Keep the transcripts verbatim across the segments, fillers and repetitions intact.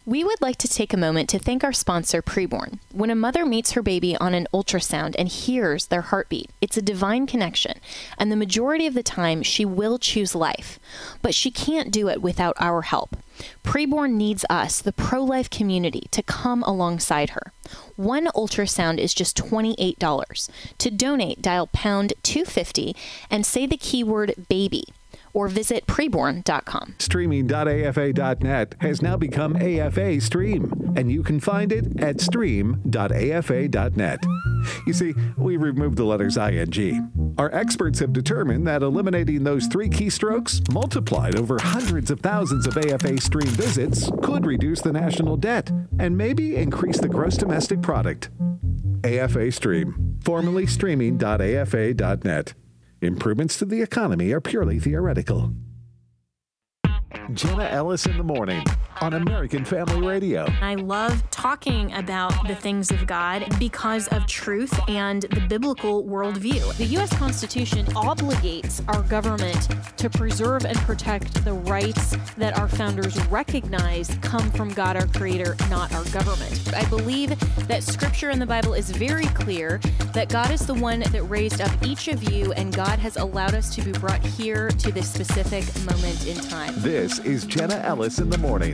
We would like to take a moment to thank our sponsor, Preborn. When a mother meets her baby on an ultrasound and hears their heartbeat, it's a divine connection, and the majority of the time she will choose life. But she can't do it without our help. Preborn needs us, the pro-life community, to come alongside her. One ultrasound is just twenty-eight dollars. To donate, dial pound two fifty and say the keyword baby, or visit preborn dot com. Streaming dot A F A dot net has now become A F A Stream, and you can find it at stream dot A F A dot net. You see, we removed the letters I N G. Our experts have determined that eliminating those three keystrokes, multiplied over hundreds of thousands of A F A Stream visits, could reduce the national debt and maybe increase the gross domestic product. A F A Stream, formerly streaming dot A F A dot net. Improvements to the economy are purely theoretical. Jenna Ellis in the morning on American Family Radio. I love talking about the things of God because of truth and the biblical worldview. The U S Constitution obligates our government to preserve and protect the rights that our founders recognize come from God, our Creator, not our government. I believe that Scripture in the Bible is very clear that God is the one that raised up each of you, and God has allowed us to be brought here to this specific moment in time. This is Jenna Ellis in the morning.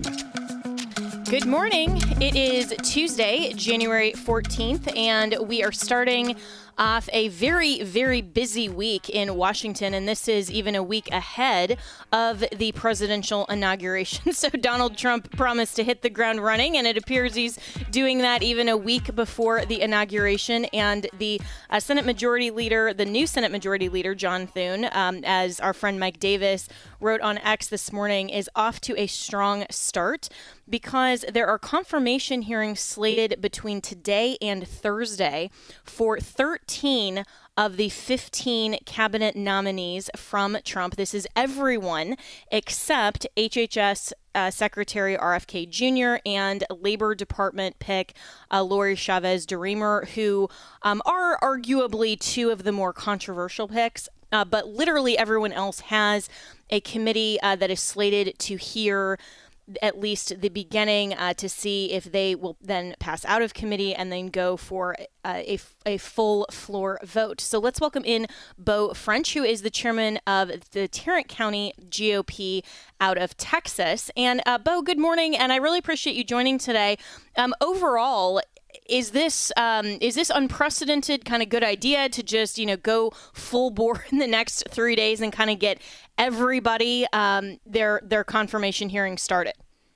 Good morning. It is Tuesday, January fourteenth, and we are starting off a very, very busy week in Washington, and this is even a week ahead of the presidential inauguration. So Donald Trump promised to hit the ground running, and it appears he's doing that even a week before the inauguration. And the uh, Senate Majority Leader, the new Senate Majority Leader, John Thune, um, as our friend Mike Davis wrote on X this morning, is off to a strong start because there are confirmation hearings slated between today and Thursday for thirteen of the fifteen cabinet nominees from Trump. This is everyone except H H S uh, Secretary R F K Junior and Labor Department pick uh, Lori Chavez DeRemer, who um, are arguably two of the more controversial picks. Uh, but literally everyone else has a committee uh, that is slated to hear at least the beginning uh, to see if they will then pass out of committee and then go for uh, a, a full floor vote. So let's welcome in Beau French, who is the chairman of the Tarrant County G O P out of Texas. And uh, Beau, good morning, and I really appreciate you joining today. Um, overall, Is this um, is this unprecedented kind of good idea to just, you know, go full bore in the next three days and kind of get everybody um, their their confirmation hearing started?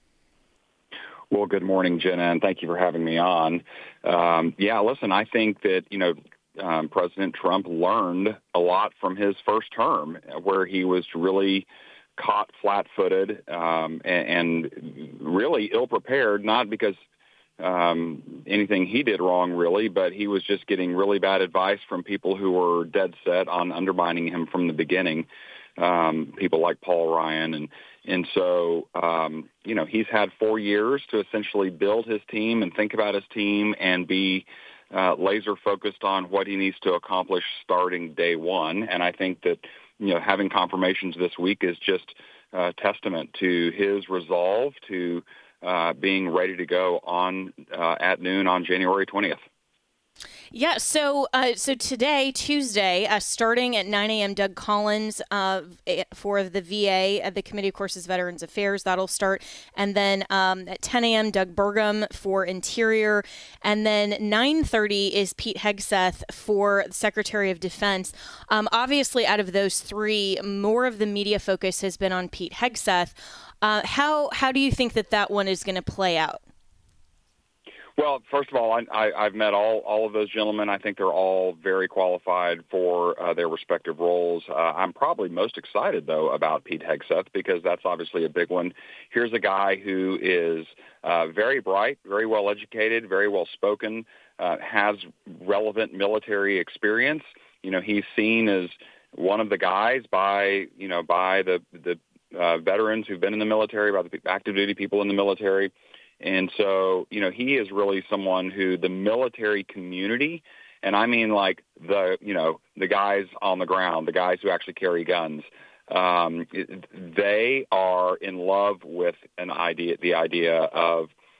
Well, good morning, Jenna, and thank you for having me on. Um, yeah, listen, I think that, you know, um, President Trump learned a lot from his first term, where he was really caught flat-footed um, and, and really ill-prepared, not because Um, anything he did wrong, really, but he was just getting really bad advice from people who were dead set on undermining him from the beginning, um, people like Paul Ryan. And, and so, um, you know, he's had four years to essentially build his team and think about his team and be uh, laser focused on what he needs to accomplish starting day one. And I think that, you know, having confirmations this week is just a testament to his resolve to Uh, being ready to go on uh, at noon on January twentieth. Yeah, so uh, so today, Tuesday, uh, starting at nine a.m., Doug Collins uh, for the V A, uh, the Committee, of course, is Veterans Affairs. That'll start. And then um, at ten a.m., Doug Burgum for Interior. And then nine thirty is Pete Hegseth for Secretary of Defense. Um, obviously, out of those three, more of the media focus has been on Pete Hegseth. Uh, how how do you think that that one is going to play out? Well, first of all, I, I, I've met all, all of those gentlemen. I think they're all very qualified for uh, their respective roles. Uh, I'm probably most excited, though, about Pete Hegseth because that's obviously a big one. Here's a guy who is uh, very bright, very well educated, very well spoken, uh, has relevant military experience. You know, he's seen as one of the guys by, you know, by the, the uh, veterans who've been in the military, by the active duty people in the military. And so, you know, he is really someone who the military community, and I mean like the, you know, the guys on the ground, the guys who actually carry guns, um, they are in love with an idea, the idea of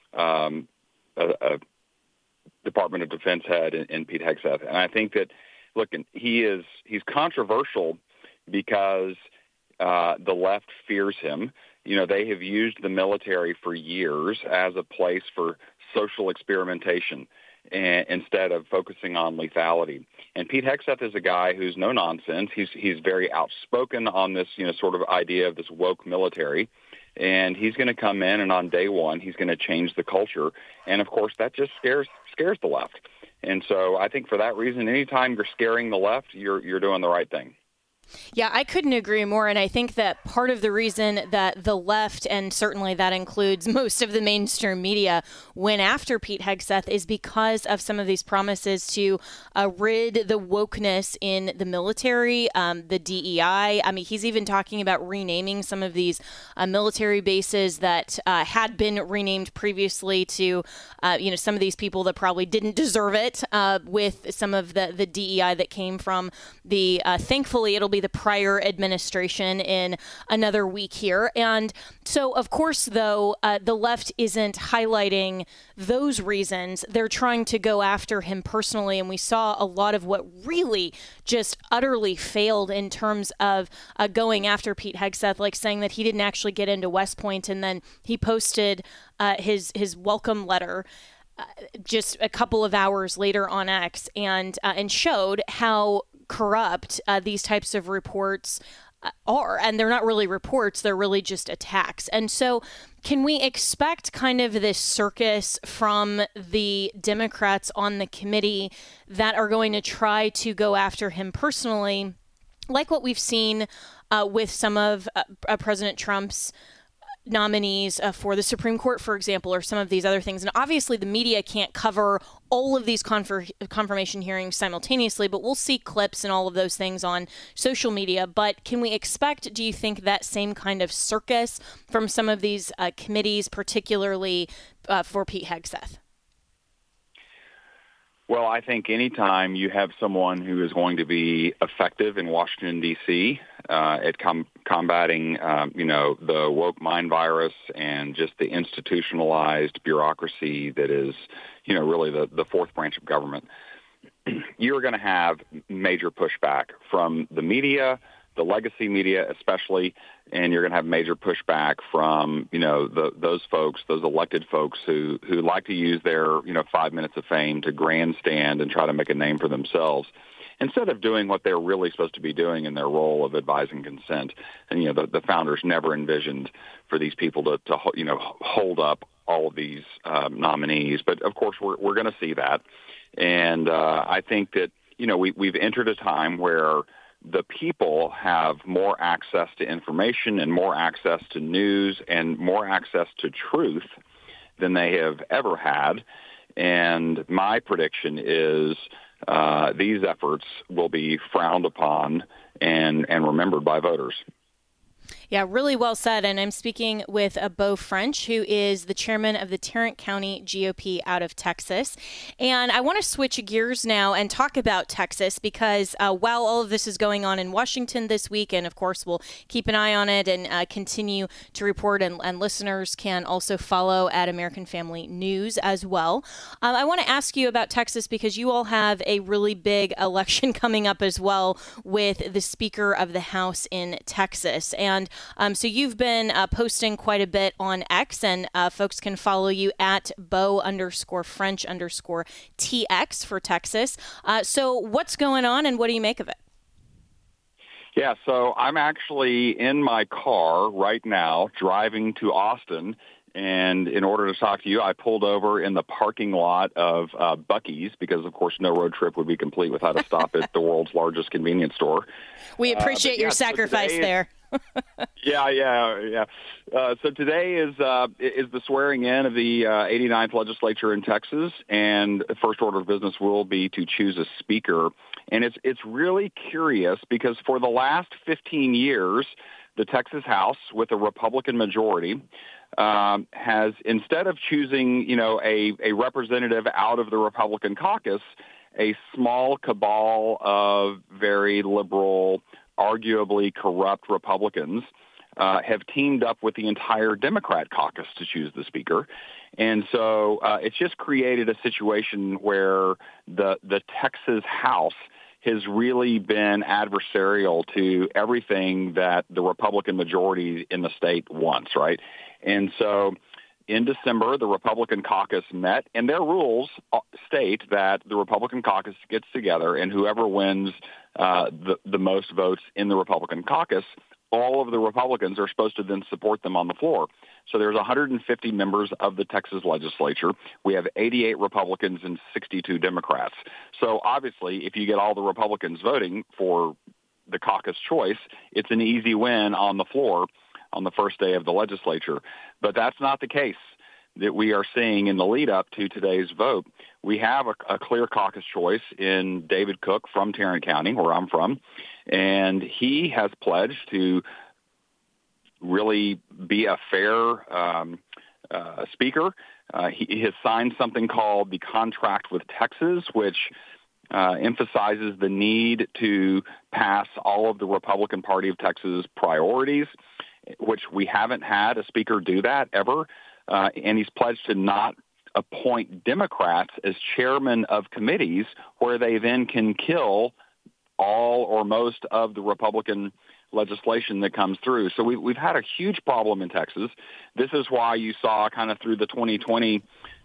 um, a, a Department of Defense head in, in Pete Hegseth. And I think that, look, he is he's controversial because uh, the left fears him. You know, they have used the military for years as a place for social experimentation and, instead of focusing on lethality. And Pete Hegseth is a guy who's no nonsense. He's he's very outspoken on this, you know, sort of idea of this woke military. And he's going to come in, and on day one, he's going to change the culture. And, of course, that just scares scares the left. And so I think for that reason, anytime you're scaring the left, you're you're doing the right thing. Yeah, I couldn't agree more. And I think that part of the reason that the left, and certainly that includes most of the mainstream media, went after Pete Hegseth is because of some of these promises to uh, rid the wokeness in the military, um, the D E I. I mean, he's even talking about renaming some of these uh, military bases that uh, had been renamed previously to, uh, you know, some of these people that probably didn't deserve it, uh, with some of the, the D E I that came from the, uh, thankfully, it'll be the prior administration in another week here. And so, of course, though, uh, the left isn't highlighting those reasons. They're trying to go after him personally. And we saw a lot of what really just utterly failed in terms of uh, going after Pete Hegseth, like saying that he didn't actually get into West Point. And then he posted uh, his, his welcome letter uh, just a couple of hours later on X and, uh, and showed how corrupt uh, these types of reports uh, are. And they're not really reports, they're really just attacks. And so can we expect kind of this circus from the Democrats on the committee that are going to try to go after him personally, like what we've seen uh, with some of uh, uh, President Trump's nominees uh, for the Supreme Court, for example, or some of these other things? And obviously the media can't cover all of these confir- confirmation hearings simultaneously, but we'll see clips and all of those things on social media. But can we expect, do you think, that same kind of circus from some of these uh, committees, particularly uh, for Pete Hegseth? Well, I think anytime you have someone who is going to be effective in Washington, D C, uh, at com- combating, um, you know, the woke mind virus and just the institutionalized bureaucracy that is, you know, really the, the fourth branch of government, you're going to have major pushback from the media, the legacy media especially, and you're going to have major pushback from, you know, the, those folks, those elected folks who, who like to use their, you know, five minutes of fame to grandstand and try to make a name for themselves instead of doing what they're really supposed to be doing in their role of advising consent. And, you know, the, the founders never envisioned for these people to, to you know, hold up all of these um, nominees. But, of course, we're, we're going to see that. And uh, I think that, you know, we, we've entered a time where the people have more access to information and more access to news and more access to truth than they have ever had. And my prediction is uh, these efforts will be frowned upon and, and remembered by voters. Yeah, really well said. And I'm speaking with uh, Beau French, who is the chairman of the Tarrant County G O P out of Texas. And I want to switch gears now and talk about Texas because uh, while all of this is going on in Washington this week, and of course we'll keep an eye on it and uh, continue to report, and, and listeners can also follow at American Family News as well. Um, I want to ask you about Texas because you all have a really big election coming up as well with the Speaker of the House in Texas. And Um, so you've been uh, posting quite a bit on X, and uh, folks can follow you at Beau underscore French underscore T X for Texas. Uh, so what's going on, and what do you make of it? Yeah, so I'm actually in my car right now driving to Austin. And in order to talk to you, I pulled over in the parking lot of uh, Buc-ee's because, of course, no road trip would be complete without a stop at the world's largest convenience store. We appreciate uh, your yeah, sacrifice so there. yeah, yeah, yeah. Uh, so today is uh, is the swearing in of the uh, eighty-ninth legislature in Texas, and the first order of business will be to choose a speaker. And it's it's really curious because for the last fifteen years, the Texas House, with a Republican majority, um, has, instead of choosing, you know, a, a representative out of the Republican caucus, a small cabal of very liberal, arguably corrupt Republicans uh, have teamed up with the entire Democrat caucus to choose the speaker. And so uh, it's just created a situation where the the Texas House has really been adversarial to everything that the Republican majority in the state wants, right? And so in December, the Republican caucus met, and their rules state that the Republican caucus gets together, and whoever wins uh, the, the most votes in the Republican caucus, all of the Republicans are supposed to then support them on the floor. So there's one hundred fifty members of the Texas legislature. We have eighty-eight Republicans and sixty-two Democrats. So obviously, if you get all the Republicans voting for the caucus choice, it's an easy win on the floor on the first day of the legislature. But that's not the case that we are seeing in the lead up to today's vote. We have a, a clear caucus choice in David Cook from Tarrant County, where I'm from, and he has pledged to really be a fair um, uh, speaker. Uh, he, he has signed something called the Contract with Texas, which uh, emphasizes the need to pass all of the Republican Party of Texas priorities, which we haven't had a speaker do that ever. Uh, and he's pledged to not appoint Democrats as chairmen of committees where they then can kill all or most of the Republican legislation that comes through. So we, we've had a huge problem in Texas. This is why you saw kind of through the twenty twenty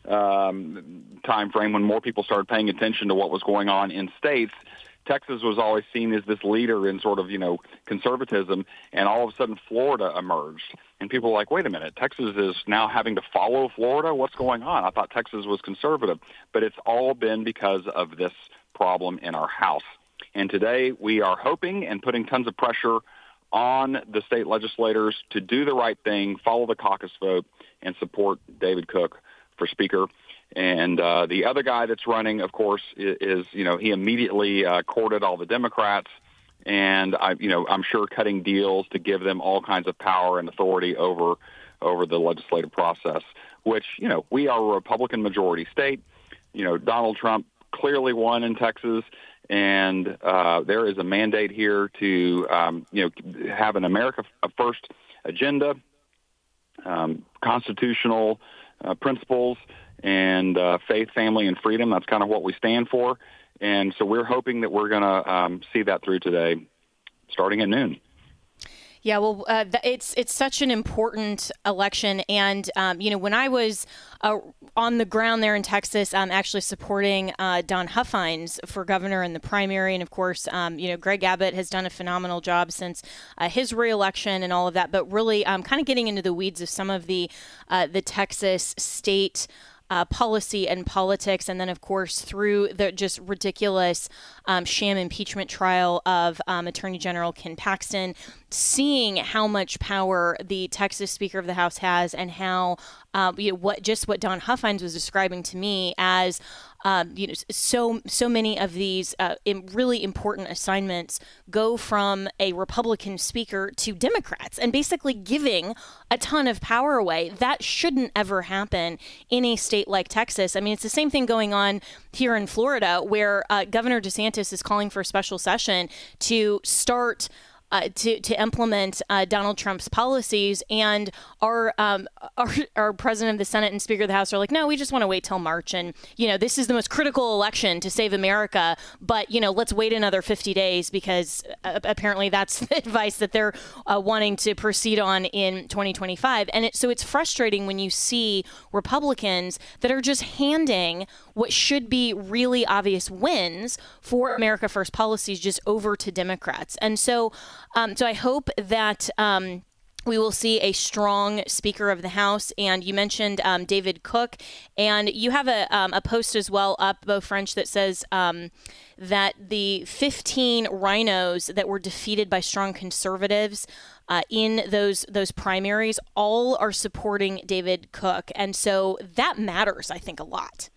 um, time frame when more people started paying attention to what was going on in states. Texas was always seen as this leader in sort of, you know, conservatism, and all of a sudden Florida emerged. And people were like, wait a minute, Texas is now having to follow Florida? What's going on? I thought Texas was conservative. But it's all been because of this problem in our House. And today we are hoping and putting tons of pressure on the state legislators to do the right thing, follow the caucus vote, and support David Cook for Speaker. And uh, the other guy that's running, of course, is, is you know, he immediately uh, courted all the Democrats, and I, you know, I'm sure cutting deals to give them all kinds of power and authority over over the legislative process. Which, you know, we are a Republican majority state. You know, Donald Trump clearly won in Texas, and uh, there is a mandate here to, um, you know, have an America First agenda, um, constitutional uh, principles, and uh, faith, family, and freedom. That's kind of what we stand for. And so we're hoping that we're going to um, see that through today, starting at noon. Yeah, well, uh, it's it's such an important election. And, um, you know, when I was uh, on the ground there in Texas, I'm actually supporting uh, Don Huffines for governor in the primary. And, of course, um, you know, Greg Abbott has done a phenomenal job since uh, his reelection and all of that. But really um, kind of getting into the weeds of some of the uh, the Texas state Uh, policy and politics, and then, of course, through the just ridiculous um, sham impeachment trial of um, Attorney General Ken Paxton, seeing how much power the Texas Speaker of the House has, and how uh, you know what just what Don Huffines was describing to me as um, you know so so many of these uh, really important assignments go from a Republican speaker to Democrats, and basically giving a ton of power away. That shouldn't ever happen in a state like Texas. I mean, it's the same thing going on here in Florida, where uh, Governor DeSantis is calling for a special session to start Uh, to to implement uh, Donald Trump's policies, and our, um, our our president of the Senate and Speaker of the House are like, no, we just want to wait till March, and you know this is the most critical election to save America, but you know let's wait another fifty days because uh, apparently that's the advice that they're uh, wanting to proceed on in twenty twenty-five, and it, so it's frustrating when you see Republicans that are just handing what should be really obvious wins for America First policies just over to Democrats, and so. Um, so I hope that um, we will see a strong Speaker of the House. And you mentioned um, David Cook, and you have a, um, a post as well up, Beau French, that says um, that the fifteen rhinos that were defeated by strong conservatives uh, in those those primaries all are supporting David Cook. And so that matters, I think, a lot.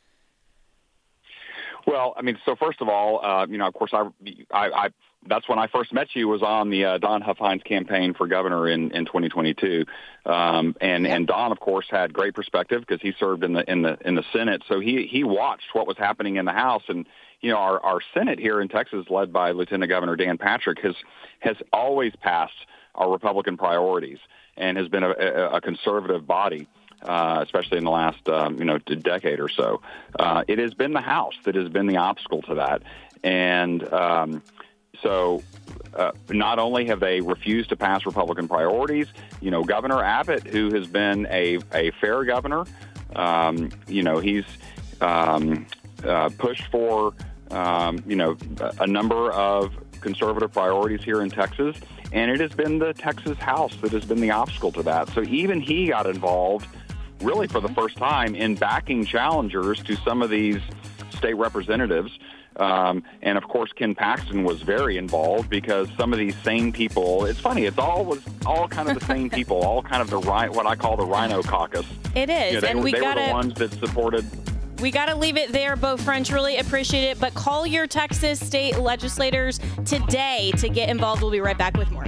Well, I mean, so first of all, uh, you know, of course, I, I, I that's when I first met you, was on the uh, Don Huffines campaign for governor in, in twenty twenty-two. Um, and, and Don, of course, had great perspective because he served in the in the in the Senate. So he he watched what was happening in the House. And, you know, our, our Senate here in Texas, led by Lieutenant Governor Dan Patrick, has has always passed our Republican priorities and has been a, a, a conservative body. uh, especially in the last um, you know decade or so. Uh, it has been the House that has been the obstacle to that, and um, so. Uh, not only have they refused to pass Republican priorities, you know, Governor Abbott, who has been a, a fair governor, um, you know, he's um, uh, pushed for, um, you know, a number of conservative priorities here in Texas, and it has been the Texas House that has been the obstacle to that. So even he got involved, really for the first time, in backing challengers to some of these state representatives. Um, and, of course, Ken Paxton was very involved because some of these same people, it's funny, it's all was all kind of the same people, all kind of the right, what I call the Rhino Caucus. It is. You know, they and were, we they gotta, were the ones that supported. We got to leave it there, Beau French. Really appreciate it. But call your Texas state legislators today to get involved. We'll be right back with more.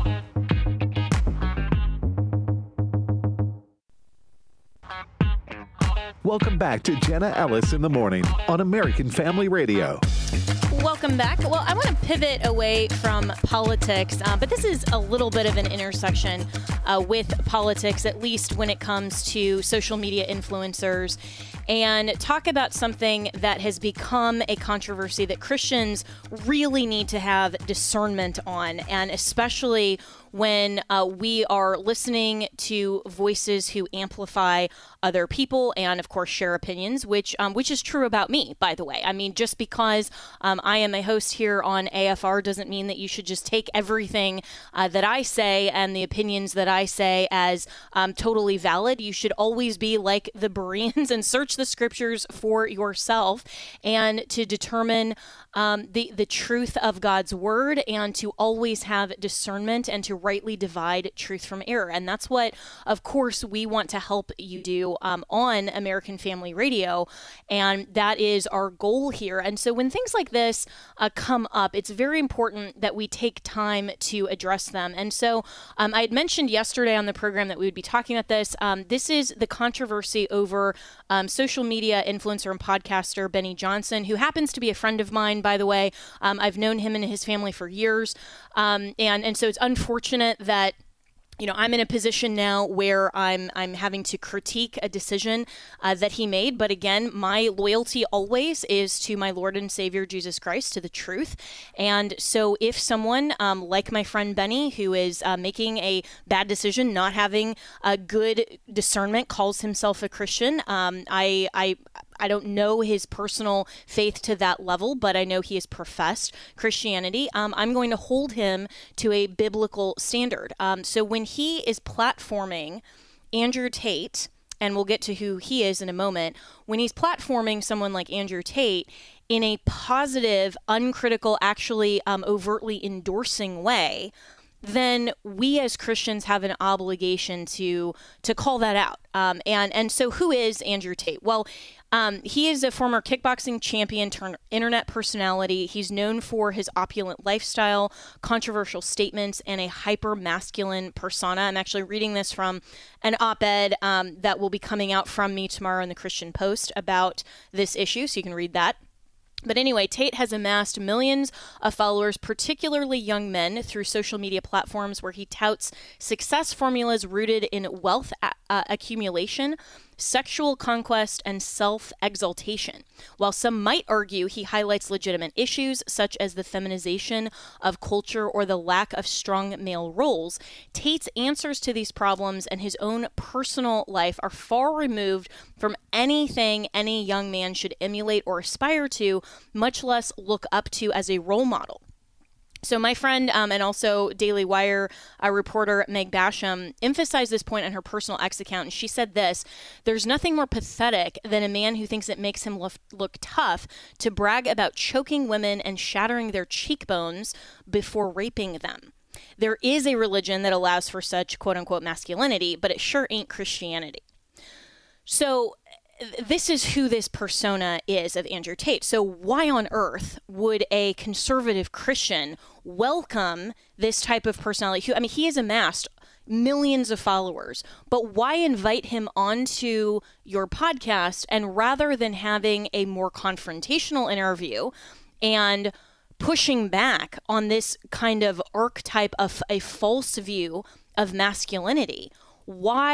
Welcome back to Jenna Ellis in the Morning on American Family Radio. Welcome back. Well, I want to pivot away from politics, uh, but this is a little bit of an intersection uh, with politics, at least when it comes to social media influencers, and talk about something that has become a controversy that Christians really need to have discernment on, and especially when uh, we are listening to voices who amplify other people and, of course, share opinions, which um, which is true about me, by the way. I mean, just because um, I am a host here on A F R doesn't mean that you should just take everything uh, that I say and the opinions that I say as um, totally valid. You should always be like the Bereans and search the scriptures for yourself and to determine um, the, the truth of God's word and to always have discernment and to rightly divide truth from error. And that's what, of course, we want to help you do um, on American Family Radio. And that is our goal here. And so when things like this uh, come up, it's very important that we take time to address them. And so um, I had mentioned yesterday on the program that we would be talking about this. Um, this is the controversy over um, social media influencer and podcaster Benny Johnson, who happens to be a friend of mine, by the way. Um, I've known him and his family for years. Um, and, and so it's unfortunate that you know, I'm in a position now where I'm I'm having to critique a decision uh, that he made. But again, my loyalty always is to my Lord and Savior, Jesus Christ, to the truth. And so if someone um, like my friend Benny, who is uh, making a bad decision, not having a good discernment, calls himself a Christian, um, I I I don't know his personal faith to that level, but I know he has professed Christianity. Um, I'm going to hold him to a biblical standard. Um, so when he is platforming Andrew Tate, and we'll get to who he is in a moment, when he's platforming someone like Andrew Tate in a positive, uncritical, actually um, overtly endorsing way, then we as Christians have an obligation to to call that out. Um, and, and so who is Andrew Tate? Well, um, he is a former kickboxing champion turned internet personality. He's known for his opulent lifestyle, controversial statements, and a hyper-masculine persona. I'm actually reading this from an op-ed um, that will be coming out from me tomorrow in the Christian Post about this issue, so you can read that. But anyway, Tate has amassed millions of followers, particularly young men, through social media platforms where he touts success formulas rooted in wealth a- uh, accumulation, sexual conquest, and self-exaltation. While some might argue he highlights legitimate issues such as the feminization of culture or the lack of strong male roles, Tate's answers to these problems and his own personal life are far removed from anything any young man should emulate or aspire to, much less look up to as a role model. So my friend um, and also Daily Wire uh, reporter Meg Basham emphasized this point on her personal X account, and she said this: "There's nothing more pathetic than a man who thinks it makes him look, look tough to brag about choking women and shattering their cheekbones before raping them. There is a religion that allows for such quote-unquote masculinity, but it sure ain't Christianity." So this is who this persona is of Andrew Tate. So why on earth would a conservative Christian welcome this type of personality? Who, I mean, he has amassed millions of followers, but why invite him onto your podcast? And rather than having a more confrontational interview and pushing back on this kind of archetype of a false view of masculinity, why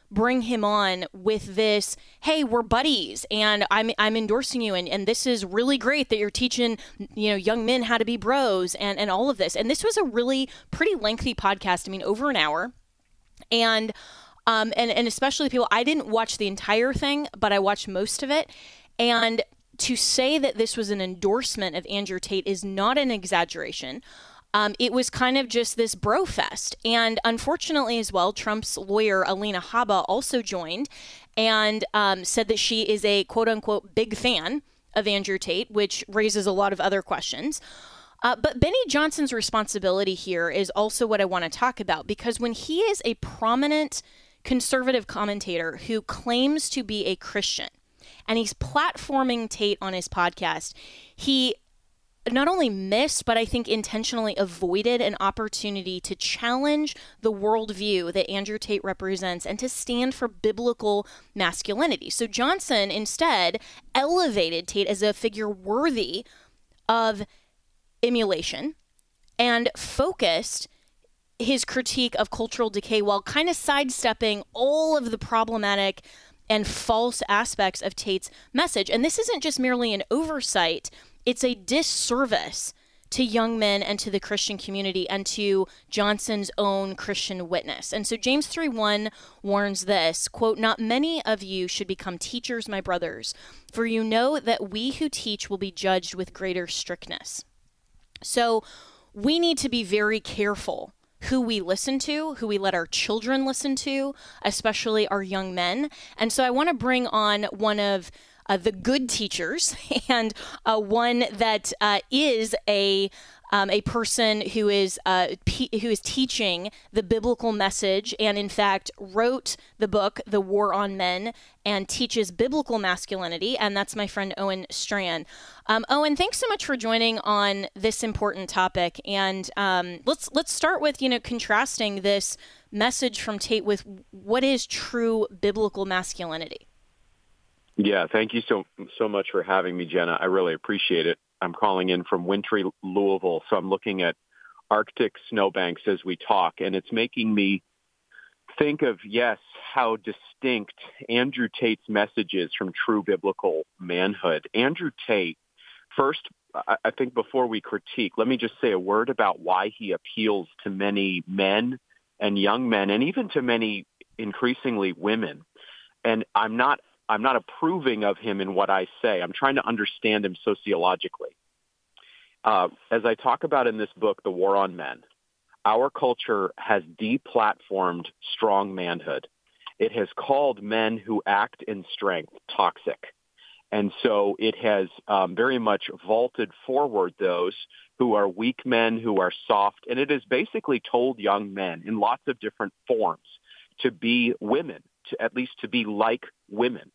bring him on with this, hey, we're buddies and I'm I'm endorsing you and, and this is really great that you're teaching, you know, young men how to be bros and, and all of this. And this was a really pretty lengthy podcast. I mean, over an hour. And um and, and especially people, I didn't watch the entire thing, but I watched most of it. And to say that this was an endorsement of Andrew Tate is not an exaggeration. Um, it was kind of just this bro fest. And unfortunately as well, Trump's lawyer, Alina Habba, also joined and um, said that she is a quote unquote big fan of Andrew Tate, which raises a lot of other questions. Uh, but Benny Johnson's responsibility here is also what I want to talk about, because when he is a prominent conservative commentator who claims to be a Christian and he's platforming Tate on his podcast, he not only missed, but I think intentionally avoided an opportunity to challenge the worldview that Andrew Tate represents and to stand for biblical masculinity. So Johnson instead elevated Tate as a figure worthy of emulation and focused his critique of cultural decay while kind of sidestepping all of the problematic and false aspects of Tate's message. And this isn't just merely an oversight. It's a disservice to young men and to the Christian community and to Johnson's own Christian witness. And so James three one warns this, quote, "Not many of you should become teachers, my brothers, for you know that we who teach will be judged with greater strictness." So we need to be very careful who we listen to, who we let our children listen to, especially our young men. And so I want to bring on one of Uh, the good teachers, and uh, one that uh, is a um, a person who is uh, pe- who is teaching the biblical message, and in fact wrote the book "The War on Men" and teaches biblical masculinity, and that's my friend Owen Strachan. Um, Owen, thanks so much for joining on this important topic. And um, let's let's start with you know contrasting this message from Tate with what is true biblical masculinity. Yeah, thank you so so much for having me, Jenna. I really appreciate it. I'm calling in from wintry Louisville, so I'm looking at Arctic snowbanks as we talk, and it's making me think of, yes, how distinct Andrew Tate's message is from true biblical manhood. Andrew Tate, first, I think before we critique, let me just say a word about why he appeals to many men and young men, and even to many increasingly women. And I'm not I'm not approving of him in what I say. I'm trying to understand him sociologically. Uh, as I talk about in this book, The War on Men, our culture has deplatformed strong manhood. It has called men who act in strength toxic. And so it has um, very much vaulted forward those who are weak men, who are soft, and it has basically told young men in lots of different forms to be women, to at least to be like women.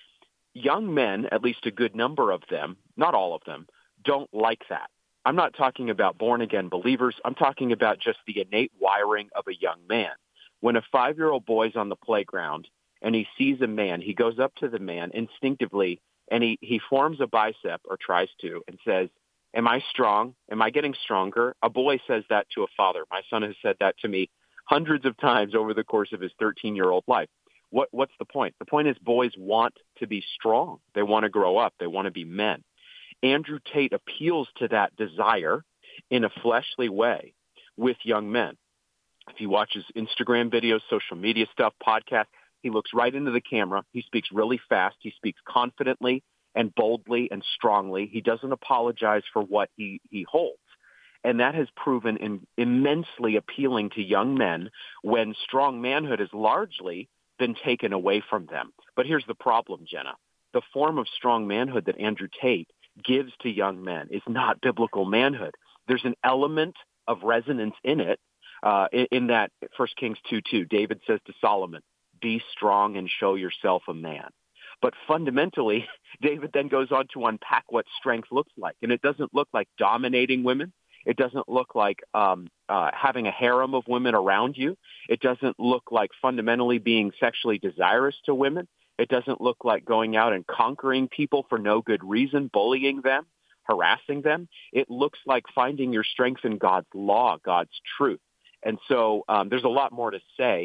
Young men, at least a good number of them, not all of them, don't like that. I'm not talking about born-again believers. I'm talking about just the innate wiring of a young man. When a five-year-old boy's on the playground and he sees a man, he goes up to the man instinctively and he, he forms a bicep, or tries to, and says, "Am I strong? Am I getting stronger?" A boy says that to a father. My son has said that to me hundreds of times over the course of his thirteen-year-old life. What, what's the point? The point is boys want to be strong. They want to grow up. They want to be men. Andrew Tate appeals to that desire in a fleshly way with young men. If you watch his Instagram videos, social media stuff, podcasts, he looks right into the camera. He speaks really fast. He speaks confidently and boldly and strongly. He doesn't apologize for what he, he holds. And that has proven in, immensely appealing to young men when strong manhood has largely been taken away from them. But here's the problem, Jenna. The form of strong manhood that Andrew Tate gives to young men is not biblical manhood. There's an element of resonance in it, uh, in, in that First Kings two two, David says to Solomon, "Be strong and show yourself a man." But fundamentally, David then goes on to unpack what strength looks like. And it doesn't look like dominating women. It doesn't look like um, uh, having a harem of women around you. It doesn't look like fundamentally being sexually desirous to women. It doesn't look like going out and conquering people for no good reason, bullying them, harassing them. It looks like finding your strength in God's law, God's truth. And so um, there's a lot more to say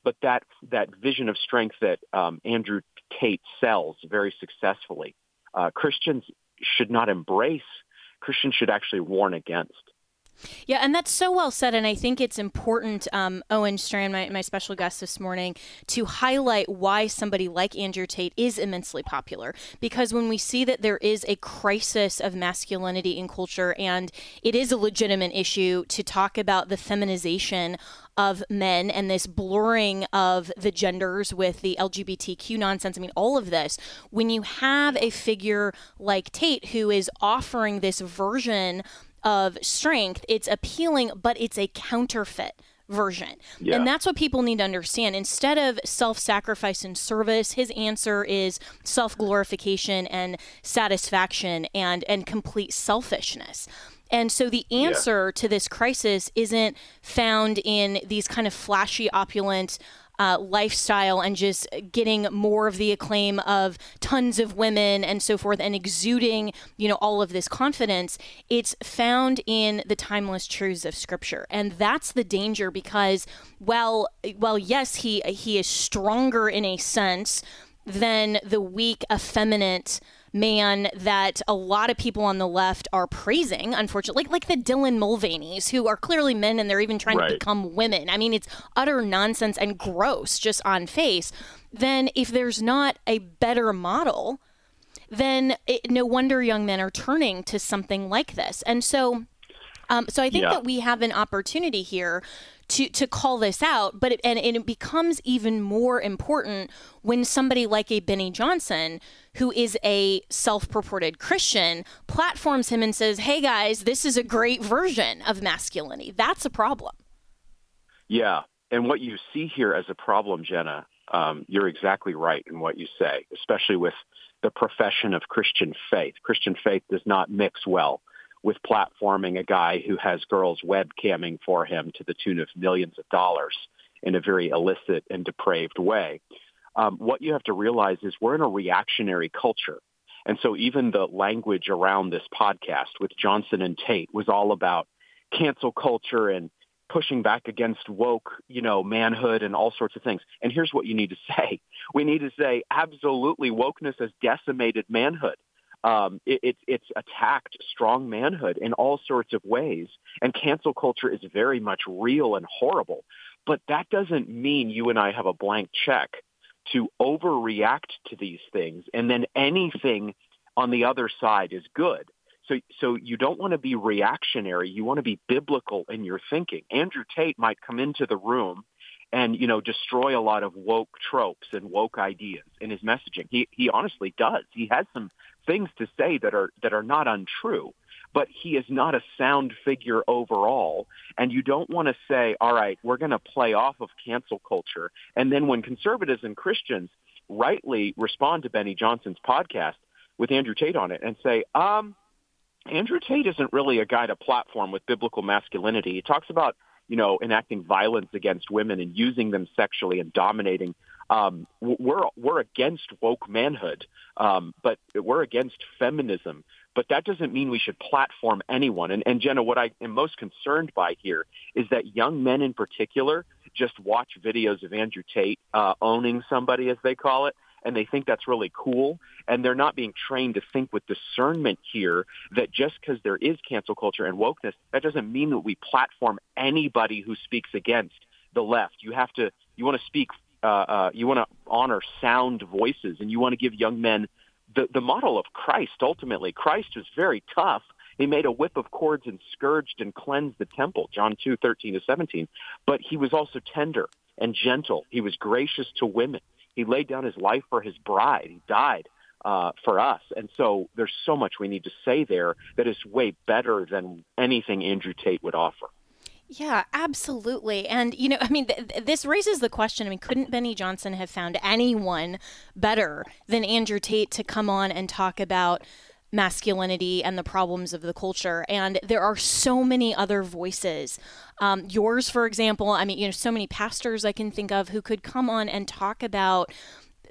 but that that vision of strength that um, Andrew Tate sells very successfully, uh, Christians should not embrace. Christians should actually warn against. Yeah, and that's so well said, and I think it's important, um, Owen Strachan, my, my special guest this morning, to highlight why somebody like Andrew Tate is immensely popular. Because when we see that there is a crisis of masculinity in culture, and it is a legitimate issue to talk about the feminization of men and this blurring of the genders with the L G B T Q nonsense, I mean, all of this, when you have a figure like Tate who is offering this version of strength, it's appealing, but it's a counterfeit version. Yeah. And that's what people need to understand. Instead of self-sacrifice and service, his answer is self-glorification and satisfaction and, and complete selfishness. And so the answer yeah. to this crisis isn't found in these kind of flashy, opulent Uh, lifestyle and just getting more of the acclaim of tons of women and so forth and exuding, you know, all of this confidence. It's found in the timeless truths of Scripture. And that's the danger because, well, well, yes, he he is stronger in a sense than the weak, effeminate man that a lot of people on the left are praising, unfortunately, like like the Dylan Mulvaneys, who are clearly men and they're even trying right. to become women. I mean, it's utter nonsense and gross just on face. Then if there's not a better model, then it, no wonder young men are turning to something like this. And so, um, so I think yeah. that we have an opportunity here to to call this out, but it, and, and it becomes even more important when somebody like a Benny Johnson, who is a self-purported Christian, platforms him and says, hey guys, this is a great version of masculinity. That's a problem. Yeah, and what you see here as a problem, Jenna, um, you're exactly right in what you say, especially with the profession of Christian faith. Christian faith does not mix well with platforming a guy who has girls webcamming for him to the tune of millions of dollars in a very illicit and depraved way. Um, what you have to realize is we're in a reactionary culture. And so even the language around this podcast with Johnson and Tate was all about cancel culture and pushing back against woke, you know, manhood and all sorts of things. And here's what you need to say. We need to say absolutely wokeness has decimated manhood. Um, it, it, it's attacked strong manhood in all sorts of ways, and cancel culture is very much real and horrible. But that doesn't mean you and I have a blank check to overreact to these things, and then anything on the other side is good. So, so you don't want to be reactionary. You want to be biblical in your thinking. Andrew Tate might come into the room and, you know, destroy a lot of woke tropes and woke ideas in his messaging. He he honestly does. He has some things to say that are that are not untrue, but he is not a sound figure overall. And you don't want to say, all right, we're going to play off of cancel culture. And then when conservatives and Christians rightly respond to Benny Johnson's podcast with Andrew Tate on it and say, um, Andrew Tate isn't really a guy to platform with biblical masculinity. He talks about, you know, enacting violence against women and using them sexually and dominating. Um, we're we're against woke manhood, um, but we're against feminism. But that doesn't mean we should platform anyone. And, and Jenna, what I am most concerned by here is that young men in particular just watch videos of Andrew Tate uh, owning somebody, as they call it, and they think that's really cool. And they're not being trained to think with discernment here that just because there is cancel culture and wokeness, that doesn't mean that we platform anybody who speaks against the left. You have to, you want to speak, uh, uh, you want to honor sound voices, and you want to give young men the, the model of Christ. Ultimately, Christ was very tough. He made a whip of cords and scourged and cleansed the temple, John two, thirteen to seventeen. But he was also tender and gentle. He was gracious to women. He laid down his life for his bride. He died uh, for us. And so there's so much we need to say there that is way better than anything Andrew Tate would offer. Yeah, absolutely. And, you know, I mean, th- th- this raises the question, I mean, couldn't Benny Johnson have found anyone better than Andrew Tate to come on and talk about masculinity and the problems of the culture? And there are so many other voices. Um, yours, for example, I mean, you know, so many pastors I can think of who could come on and talk about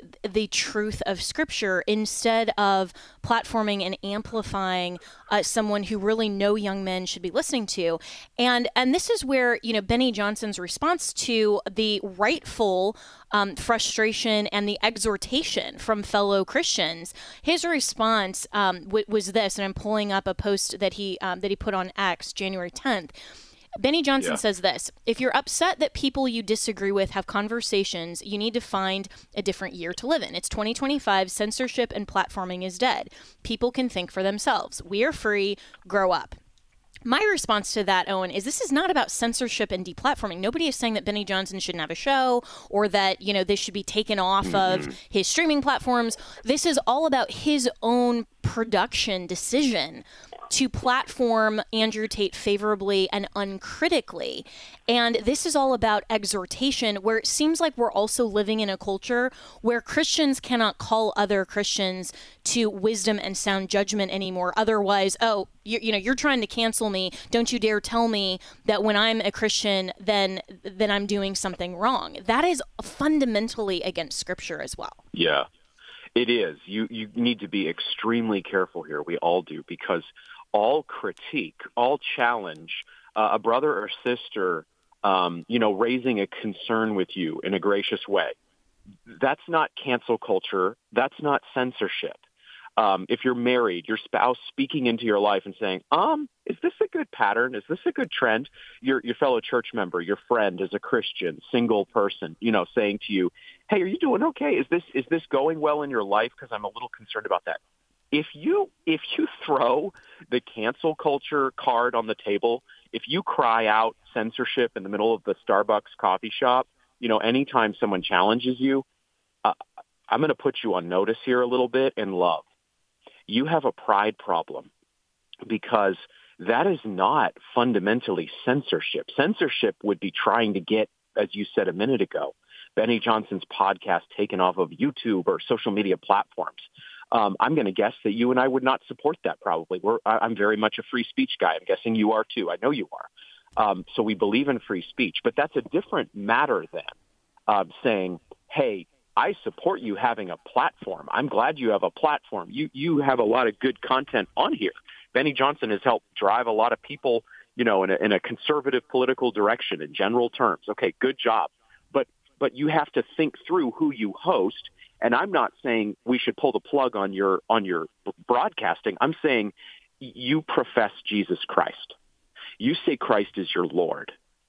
the truth of Scripture instead of platforming and amplifying uh, someone who really no young men should be listening to. And and this is where, you know, Benny Johnson's response to the rightful um, frustration and the exhortation from fellow Christians, his response um, w- was this, and I'm pulling up a post that he um, that he put on X January tenth. Benny Johnson yeah. says this: if you're upset that people you disagree with have conversations, you need to find a different year to live in. It's twenty twenty-five. Censorship and platforming is dead. People can think for themselves. We are free. Grow up. My response to that, Owen, is this is not about censorship and deplatforming. Nobody is saying that Benny Johnson shouldn't have a show or that, you know, this should be taken off mm-hmm. of his streaming platforms. This is all about his own production decision to platform Andrew Tate favorably and uncritically. And this is all about exhortation, where it seems like we're also living in a culture where Christians cannot call other Christians to wisdom and sound judgment anymore. Otherwise, oh, you, you know, you're trying to cancel me. Don't you dare tell me that when I'm a Christian, then then I'm doing something wrong. That is fundamentally against Scripture as well. Yeah, it is. You you need to be extremely careful here. We all do, because all critique, all challenge, uh, a brother or sister, um, you know, raising a concern with you in a gracious way, that's not cancel culture. That's not censorship. Um, if you're married, your spouse speaking into your life and saying, um, is this a good pattern? Is this a good trend? Your your fellow church member, your friend is a Christian, single person, you know, saying to you, hey, are you doing okay? Is this is this going well in your life? Because I'm a little concerned about that. If you if you throw the cancel culture card on the table, if you cry out censorship in the middle of the Starbucks coffee shop, you know, anytime someone challenges you, uh, I'm going to put you on notice here a little bit in love. You have a pride problem, because that is not fundamentally censorship. Censorship would be trying to get, as you said a minute ago, Benny Johnson's podcast taken off of YouTube or social media platforms. Um, I'm going to guess that you and I would not support that probably. We're, I'm very much a free speech guy. I'm guessing you are too. I know you are. Um, so we believe in free speech. But that's a different matter than uh, saying, hey, I support you having a platform. I'm glad you have a platform. You you have a lot of good content on here. Benny Johnson has helped drive a lot of people, you know, in a, in a conservative political direction in general terms. Okay, good job. But but you have to think through who you host. And I'm not saying we should pull the plug on your on your broadcasting. I'm saying you profess Jesus Christ. You say Christ is your Lord.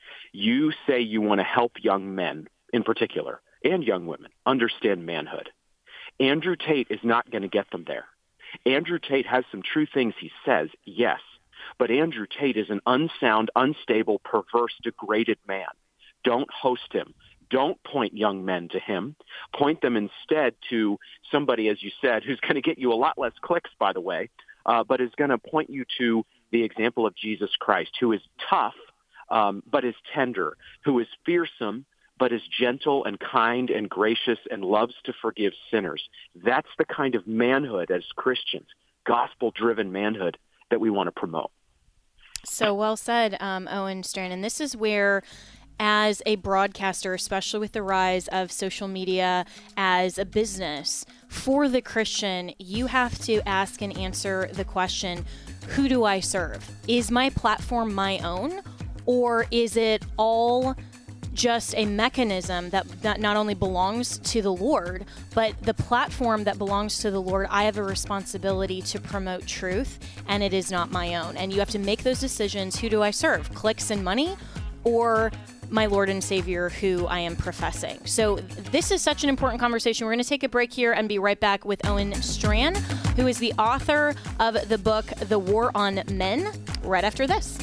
You say you want to help young men in particular and young women understand manhood. Andrew Tate is not going to get them there. Andrew Tate has some true things he says, yes. But Andrew Tate is an unsound, unstable, perverse, degraded man. Don't host him. Don't point young men to him. Point them instead to somebody, as you said, who's going to get you a lot less clicks, by the way, uh, but is going to point you to the example of Jesus Christ, who is tough, um, but is tender, who is fearsome, but is gentle and kind and gracious and loves to forgive sinners. That's the kind of manhood as Christians, gospel-driven manhood, that we want to promote. So well said, um, Owen Strachan. And this is where, as a broadcaster, especially with the rise of social media as a business, for the Christian, you have to ask and answer the question, who do I serve? Is my platform my own, or is it all just a mechanism that, that not only belongs to the Lord, but the platform that belongs to the Lord, I have a responsibility to promote truth, and it is not my own. And you have to make those decisions. Who do I serve? Clicks and money, or my Lord and Savior who I am professing? So this is such an important conversation. We're going to take a break here and be right back with Owen Strachan, who is the author of the book, The War on Men, right after this.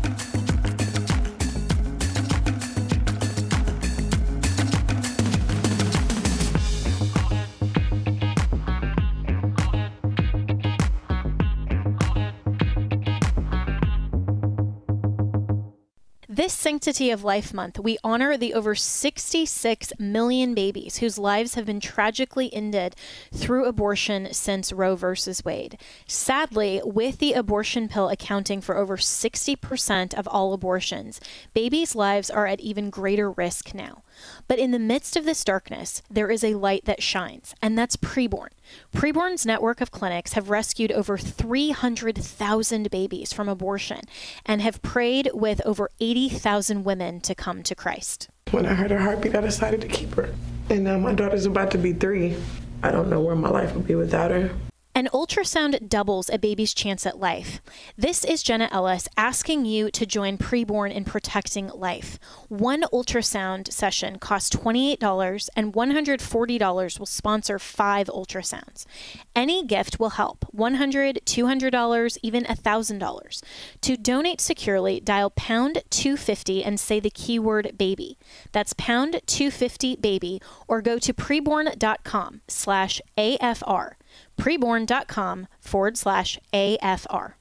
This Sanctity of Life Month, we honor the over sixty-six million babies whose lives have been tragically ended through abortion since Roe versus Wade. Sadly, with the abortion pill accounting for over sixty percent of all abortions, babies' lives are at even greater risk now. But in the midst of this darkness, there is a light that shines, and that's Preborn. Preborn's network of clinics have rescued over three hundred thousand babies from abortion and have prayed with over eighty thousand women to come to Christ. When I heard her heartbeat, I decided to keep her. And now my daughter's about to be three. I don't know where my life would be without her. An ultrasound doubles a baby's chance at life. This is Jenna Ellis asking you to join Preborn in protecting life. One ultrasound session costs twenty-eight dollars, and one hundred forty dollars will sponsor five ultrasounds. Any gift will help, one hundred dollars, two hundred dollars, even one thousand dollars. To donate securely, dial pound two fifty and say the keyword baby. That's pound two fifty baby, or go to preborn.com slash AFR. Preborn.com forward slash AFR.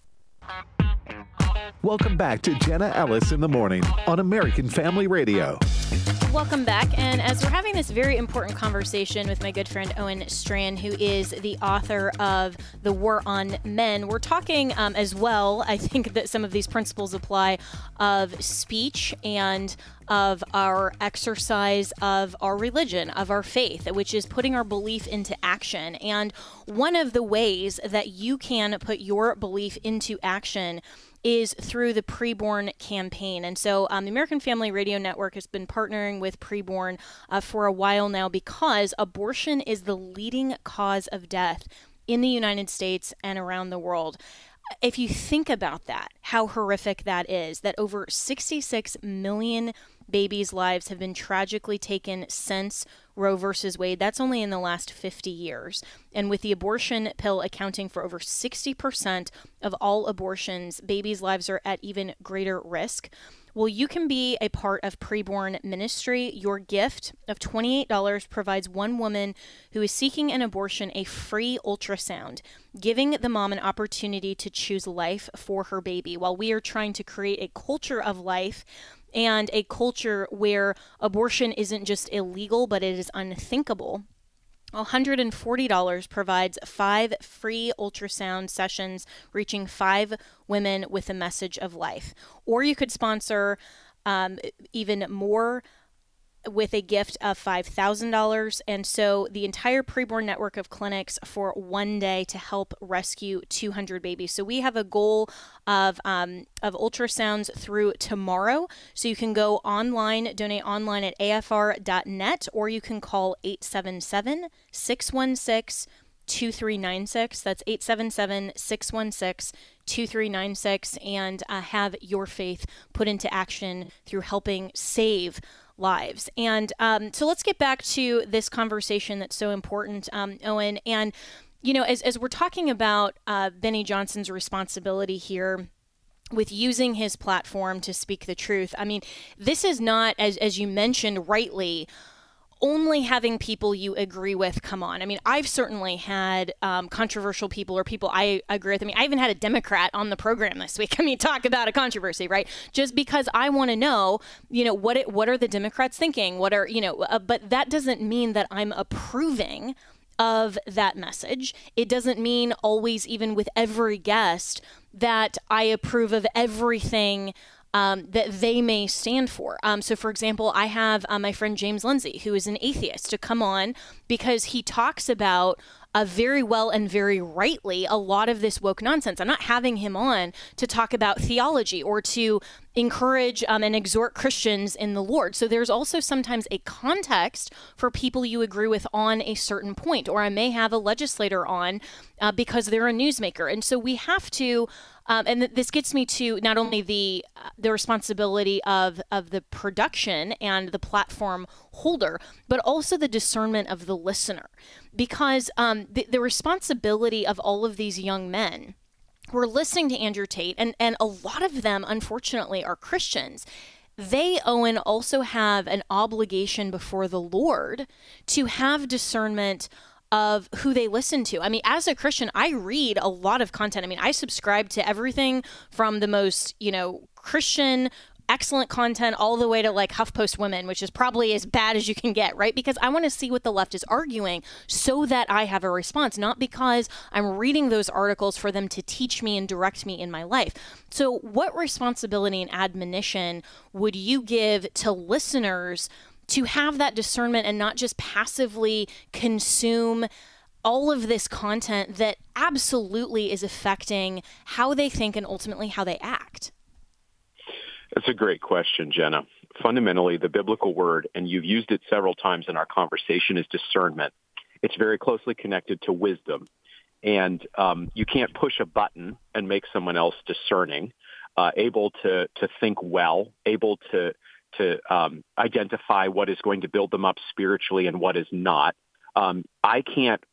Welcome back to Jenna Ellis in the Morning on American Family Radio. Welcome back. And as we're having this very important conversation with my good friend Owen Strachan, who is the author of The War on Men, we're talking um, as well, I think that some of these principles apply, of speech and of our exercise of our religion, of our faith, which is putting our belief into action. And one of the ways that you can put your belief into action is through the Preborn campaign. And so um, the American Family Radio Network has been partnering with Preborn uh, for a while now because abortion is the leading cause of death in the United States and around the world. If you think about that, how horrific that is, that over sixty-six million babies' lives have been tragically taken since Roe versus Wade. That's only in the last fifty years. And with the abortion pill accounting for over sixty percent of all abortions, babies' lives are at even greater risk. Well, you can be a part of Preborn Ministry. Your gift of twenty-eight dollars provides one woman who is seeking an abortion a free ultrasound, giving the mom an opportunity to choose life for her baby, while we are trying to create a culture of life and a culture where abortion isn't just illegal, but it is unthinkable. one hundred forty dollars provides five free ultrasound sessions reaching five women with a message of life. Or you could sponsor um, even more with a gift of five thousand dollars. And so the entire Preborn network of clinics for one day to help rescue two hundred babies. So we have a goal of um, of ultrasounds through tomorrow. So you can go online, donate online at A F R dot net, or you can call eight seven seven, six one six, two three nine six. That's eight seven seven, six one six, two three nine six, and uh, have your faith put into action through helping save lives. And um, so let's get back to this conversation that's so important, um, Owen. And, you know, as, as we're talking about uh, Benny Johnson's responsibility here with using his platform to speak the truth, I mean, this is not, as, as you mentioned rightly, only having people you agree with come on. I mean, I've certainly had um, controversial people or people I agree with. I mean, I even had a Democrat on the program this week. I mean, talk about a controversy, right? Just because I want to know, you know, what it, what are the Democrats thinking? What are, you know, uh, but that doesn't mean that I'm approving of that message. It doesn't mean always, even with every guest, that I approve of everything Um, that they may stand for. Um, so, for example, I have uh, my friend James Lindsay, who is an atheist, to come on because he talks about uh, very well and very rightly a lot of this woke nonsense. I'm not having him on to talk about theology or to encourage um, and exhort Christians in the Lord. So there's also sometimes a context for people you agree with on a certain point. Or I may have a legislator on uh, because they're a newsmaker. And so we have to Um, and th- this gets me to not only the uh, the responsibility of, of the production and the platform holder, but also the discernment of the listener. Because um, the, the responsibility of all of these young men who are listening to Andrew Tate, and, and a lot of them, unfortunately, are Christians. They, Owen, also have an obligation before the Lord to have discernment of who they listen to. I mean, as a Christian, I read a lot of content. I mean, I subscribe to everything from the most, you know, Christian, excellent content all the way to like HuffPost Women, which is probably as bad as you can get, right? Because I want to see what the left is arguing so that I have a response, not because I'm reading those articles for them to teach me and direct me in my life. So what responsibility and admonition would you give to listeners to have that discernment and not just passively consume all of this content that absolutely is affecting how they think and ultimately how they act? That's a great question, Jenna. Fundamentally, the biblical word, and you've used it several times in our conversation, is discernment. It's very closely connected to wisdom. And um, you can't push a button and make someone else discerning, uh, able to, to think well, able to, to um, identify what is going to build them up spiritually and what is not. Um, I can't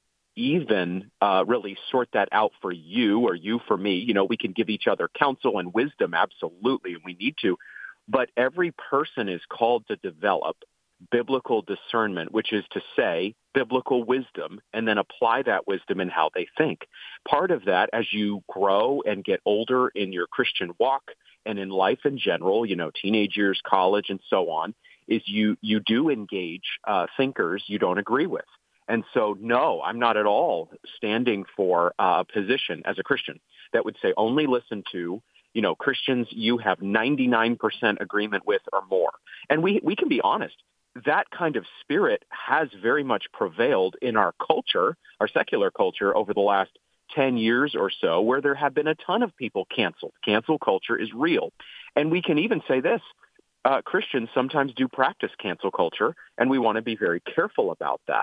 even uh, really sort that out for you or you for me. You know, we can give each other counsel and wisdom, absolutely, and we need to. But every person is called to develop biblical discernment, which is to say biblical wisdom, and then apply that wisdom in how they think. Part of that, as you grow and get older in your Christian walk and in life in general, you know, teenage years, college, and so on, is you you do engage uh, thinkers you don't agree with. And so, no, I'm not at all standing for a position as a Christian that would say only listen to, you know, Christians you have ninety-nine percent agreement with or more. And we, we can be honest. That kind of spirit has very much prevailed in our culture, our secular culture, over the last ten years or so, where there have been a ton of people canceled. Cancel culture is real. And we can even say this. Uh, Christians sometimes do practice cancel culture, and we want to be very careful about that.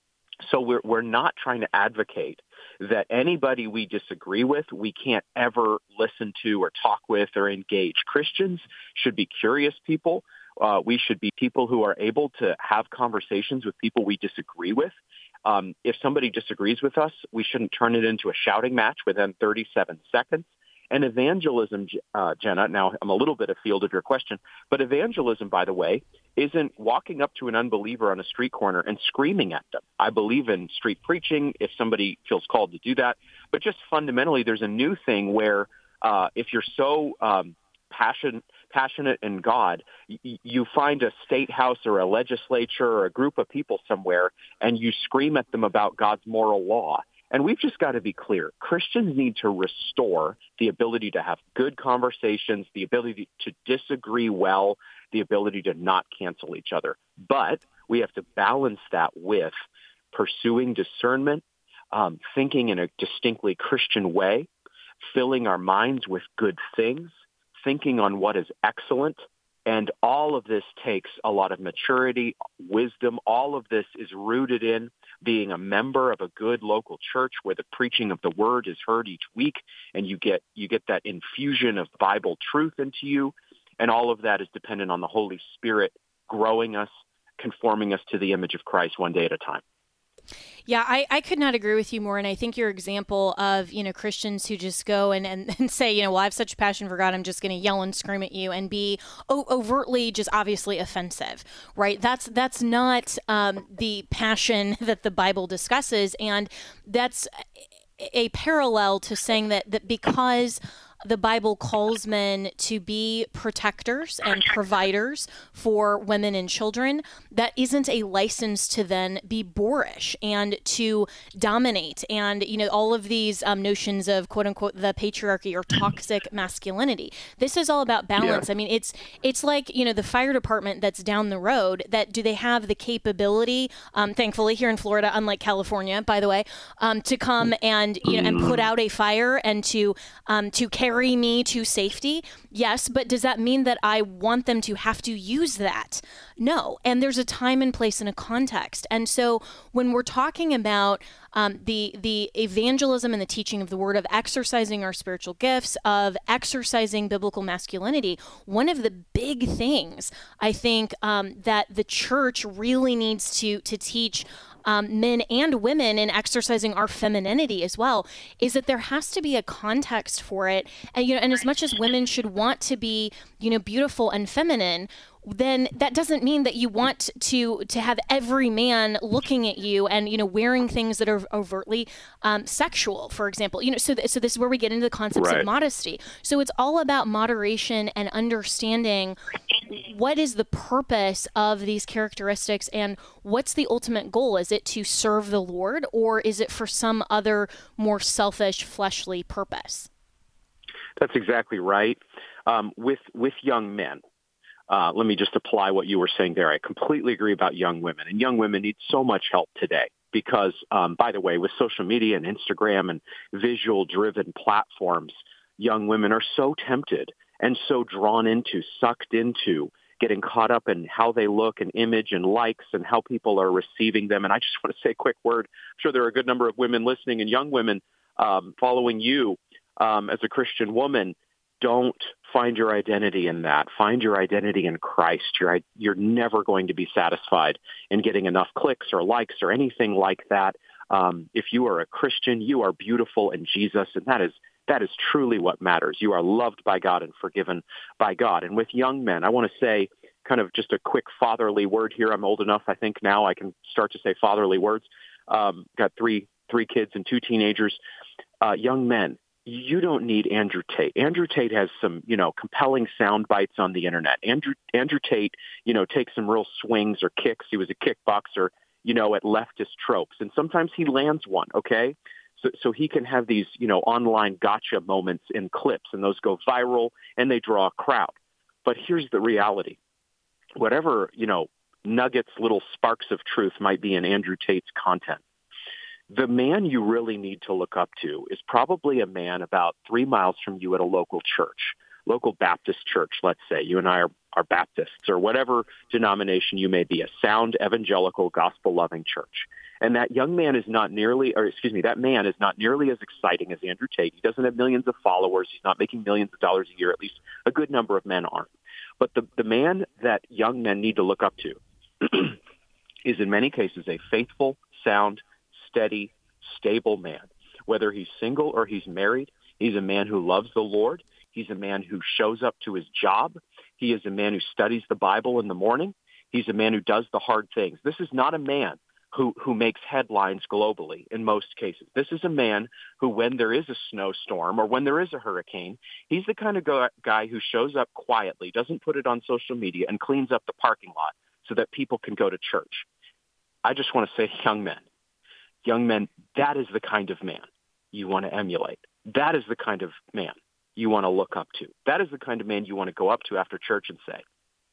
So we're we're not trying to advocate that anybody we disagree with, we can't ever listen to or talk with or engage. Christians should be curious people. Uh, we should be people who are able to have conversations with people we disagree with. Um, if somebody disagrees with us, we shouldn't turn it into a shouting match within thirty-seven seconds. And evangelism, uh, Jenna, now I'm a little bit afield of your question, but evangelism, by the way, isn't walking up to an unbeliever on a street corner and screaming at them. I believe in street preaching if somebody feels called to do that. But just fundamentally, there's a new thing where uh, if you're so um, passion, passionate in God, y- you find a state house or a legislature or a group of people somewhere, and you scream at them about God's moral law. And we've just got to be clear. Christians need to restore the ability to have good conversations, the ability to disagree well, the ability to not cancel each other. But we have to balance that with pursuing discernment, um, thinking in a distinctly Christian way, filling our minds with good things, thinking on what is excellent. And all of this takes a lot of maturity, wisdom. All of this is rooted in being a member of a good local church where the preaching of the word is heard each week, and you get you get that infusion of Bible truth into you. And all of that is dependent on the Holy Spirit growing us, conforming us to the image of Christ one day at a time. Yeah, I, I could not agree with you more. And I think your example of, you know, Christians who just go and, and, and say, you know, well, I have such a passion for God, I'm just going to yell and scream at you and be o- overtly just obviously offensive, right? That's that's not um, the passion that the Bible discusses. And that's a parallel to saying that that because the Bible calls men to be protectors and providers for women and children, that isn't a license to then be boorish and to dominate. And, you know, all of these um, notions of quote unquote the patriarchy or toxic masculinity. This is all about balance. Yeah. I mean, it's it's like, you know, the fire department that's down the road, that do they have the capability, um, thankfully here in Florida, unlike California, by the way, um, to come and, you know, and put out a fire and to um, to carry me to safety? Yes, but does that mean that I want them to have to use that? No. And there's a time and place and a context. And so when we're talking about um, the the evangelism and the teaching of the word, of exercising our spiritual gifts, of exercising biblical masculinity, one of the big things I think um, that the church really needs to to teach Um, men and women in exercising our femininity as well, is that there has to be a context for it. And, you know, and as much as women should want to be, you know, beautiful and feminine, then that doesn't mean that you want to to have every man looking at you and, you know, wearing things that are overtly um, sexual, for example. You know, so th- so this is where we get into the concepts right. of modesty. So it's all about moderation and understanding what is the purpose of these characteristics and what's the ultimate goal. Is it to serve the Lord, or is it for some other more selfish, fleshly purpose? That's exactly right. Um, with with young men, uh, let me just apply what you were saying there. I completely agree about young women, and young women need so much help today because, um, by the way, with social media and Instagram and visual-driven platforms, young women are so tempted and so drawn into, sucked into, getting caught up in how they look and image and likes and how people are receiving them. And I just want to say a quick word. I'm sure there are a good number of women listening and young women um, following you um, as a Christian woman. Don't find your identity in that. Find your identity in Christ. You're, you're never going to be satisfied in getting enough clicks or likes or anything like that. Um, if you are a Christian, you are beautiful in Jesus, and that is that is truly what matters. You are loved by God and forgiven by God. And with young men, I want to say kind of just a quick fatherly word here. I'm old enough, I think now I can start to say fatherly words. Um, got three three kids and two teenagers. Uh, young men, you don't need Andrew Tate. Andrew Tate has some, you know, compelling sound bites on the internet. Andrew Andrew Tate, you know, takes some real swings or kicks. He was a kickboxer, you know, at leftist tropes. And sometimes he lands one, okay? So, so he can have these, you know, online gotcha moments in clips, and those go viral, and they draw a crowd. But here's the reality. Whatever, you know, nuggets, little sparks of truth might be in Andrew Tate's content, the man you really need to look up to is probably a man about three miles from you at a local church, local Baptist church, let's say. You and I are, are Baptists, or whatever denomination you may be, a sound, evangelical, gospel-loving church. And that young man is not nearly, or excuse me, that man is not nearly as exciting as Andrew Tate. He doesn't have millions of followers. He's not making millions of dollars a year. At least a good number of men aren't. But the, the man that young men need to look up to is in many cases a faithful, sound, steady, stable man. Whether he's single or he's married, he's a man who loves the Lord. He's a man who shows up to his job. He is a man who studies the Bible in the morning. He's a man who does the hard things. This is not a man who, who makes headlines globally in most cases. This is a man who, when there is a snowstorm or when there is a hurricane, he's the kind of go- guy who shows up quietly, doesn't put it on social media, and cleans up the parking lot so that people can go to church. I just want to say, young men, young men, that is the kind of man you want to emulate. That is the kind of man you want to look up to. That is the kind of man you want to go up to after church and say,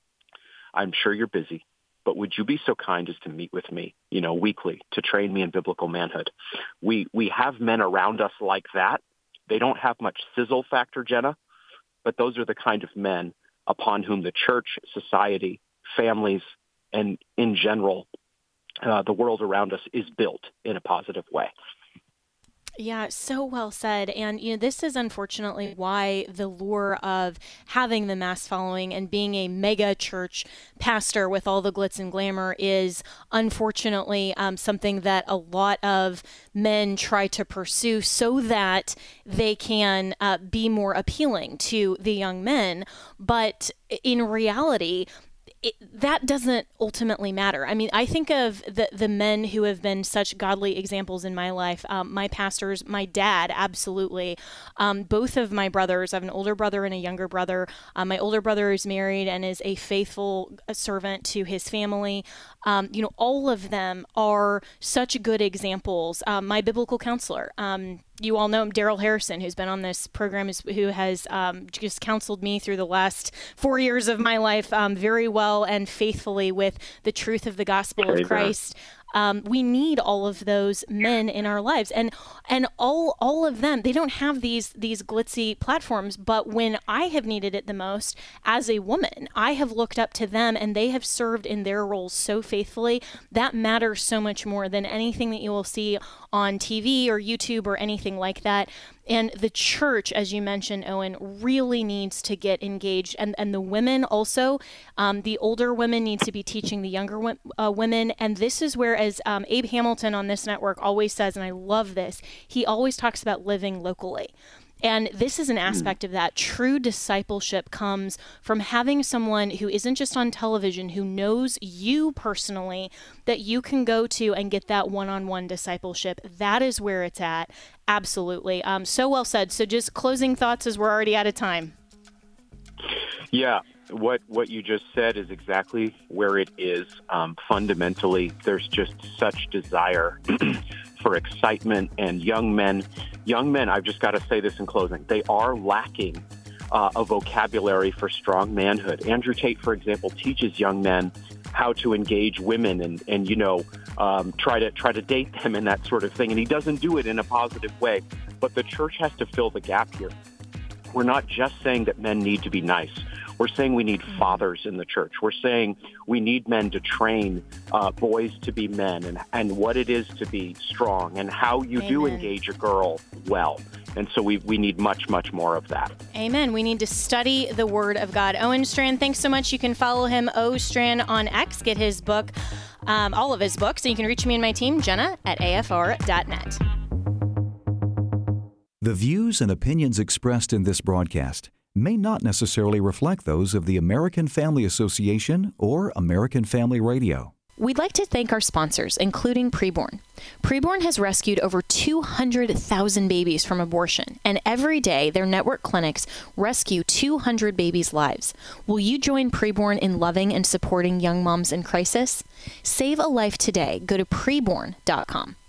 I'm sure you're busy, but would you be so kind as to meet with me, you know, weekly to train me in biblical manhood? We we have men around us like that. They don't have much sizzle factor, Jenna, but those are the kind of men upon whom the church, society, families, and in general, uh, the world around us is built in a positive way. Yeah, so well said. And, you know, this is unfortunately why the lure of having the mass following and being a mega church pastor with all the glitz and glamour is unfortunately um, something that a lot of men try to pursue so that they can uh, be more appealing to the young men. But in reality, It, that doesn't ultimately matter. I mean, I think of the the men who have been such godly examples in my life. Um, my pastors, my dad, absolutely. Um, both of my brothers, I have an older brother and a younger brother. Um, my older brother is married and is a faithful servant to his family. Um, you know, all of them are such good examples. Um, my biblical counselor, um, you all know him, Daryl Harrison, who's been on this program, is, who has um, just counseled me through the last four years of my life um, very well and faithfully with the truth of the gospel of Christ. Um, we need all of those men in our lives, and and all all of them. They don't have these these glitzy platforms, but when I have needed it the most as a woman, I have looked up to them, and they have served in their roles so faithfully. That matters so much more than anything that you will see on T V or YouTube or anything like that. And the church, as you mentioned, Owen, really needs to get engaged. And, and the women also, um, the older women need to be teaching the younger uh, women. And this is where, as um, Abe Hamilton on this network always says, and I love this, he always talks about living locally. And this is an aspect of that. True discipleship comes from having someone who isn't just on television, who knows you personally, that you can go to and get that one-on-one discipleship. That is where it's at. Absolutely. Um, so well said. So just closing thoughts as we're already out of time. Yeah, what what you just said is exactly where it is. Um, fundamentally, there's just such desire for excitement, and young men, young men, I've just got to say this in closing, they are lacking uh, a vocabulary for strong manhood. Andrew Tate, for example, teaches young men how to engage women and, and you know, um, try to try to date them and that sort of thing. And he doesn't do it in a positive way. But the church has to fill the gap here. We're not just saying that men need to be nice. We're saying we need fathers in the church. We're saying we need men to train uh, boys to be men and, and what it is to be strong and how you Amen. Do engage a girl well. And so we, we need much, much more of that. Amen. We need to study the Word of God. Owen Strachan, thanks so much. You can follow him, O Strachan, on X. Get his book, um, all of his books. And you can reach me and my team, Jenna, at A F R dot net. The views and opinions expressed in this broadcast may not necessarily reflect those of the American Family Association or American Family Radio. We'd like to thank our sponsors, including Preborn. Preborn has rescued over two hundred thousand babies from abortion, and every day their network clinics rescue two hundred babies' lives. Will you join Preborn in loving and supporting young moms in crisis? Save a life today. Go to preborn dot com.